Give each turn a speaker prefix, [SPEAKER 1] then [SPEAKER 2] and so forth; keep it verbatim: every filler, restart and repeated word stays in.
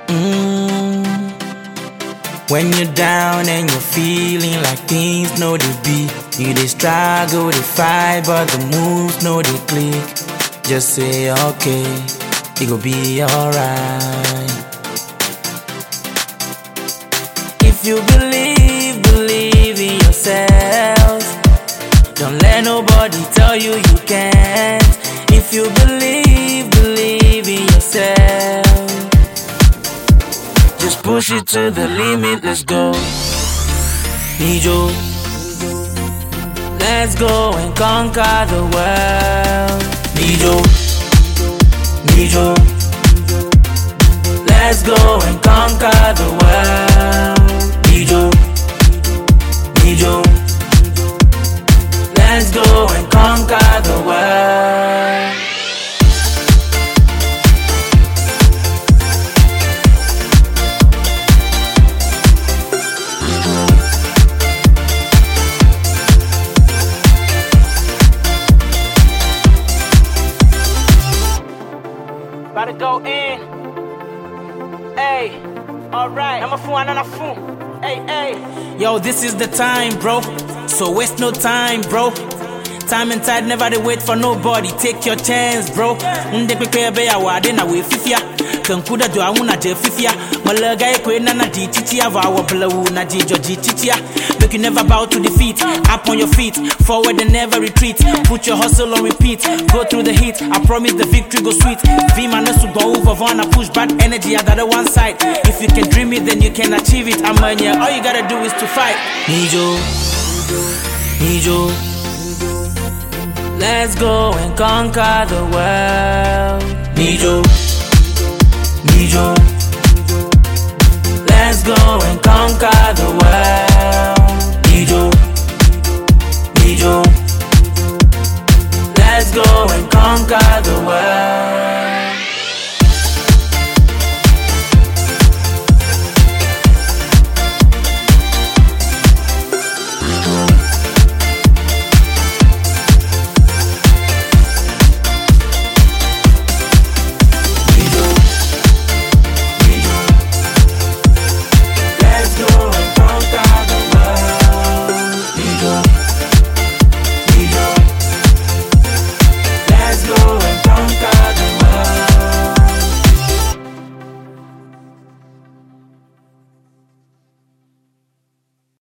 [SPEAKER 1] Mm. When you're down and you're feeling like things no they be, you they struggle, they fight, but the moves no they click. Just say okay, it go be alright. If you believe, believe in yourself. Don't let nobody tell you you can't. If you believe, believe in yourself. Just push it to the limit, let's go. Nijo, let's go and conquer the world. Nijo, Nijo, let's go and conquer the world. Nijo, Nijo, let's go and conquer the world. About to go in. Hey, alright. I'm a fool, I'm a fool. Hey, hey. Yo, this is the time, bro. So waste no time, bro. Time and tide never they wait for nobody. Take your chance, bro. Unde prepare be awa de na we fifia. Kankuda do awuna je fifia. Malaga ekwe na na di chichia va wa blow na di joji chichia. Look, you never bow to defeat. Up on your feet, forward and never retreat. Put your hustle on repeat. Go through the heat. I promise the victory go sweet. V man to go over on a push bad energy at the one side. If you can dream it, then you can achieve it. I'm on ya. All you gotta do is to fight. Nijo, Nijo, let's go and conquer the world. Nijo, Nijo, let's go and conquer the world. Nijo, Nijo, let's go and conquer the world.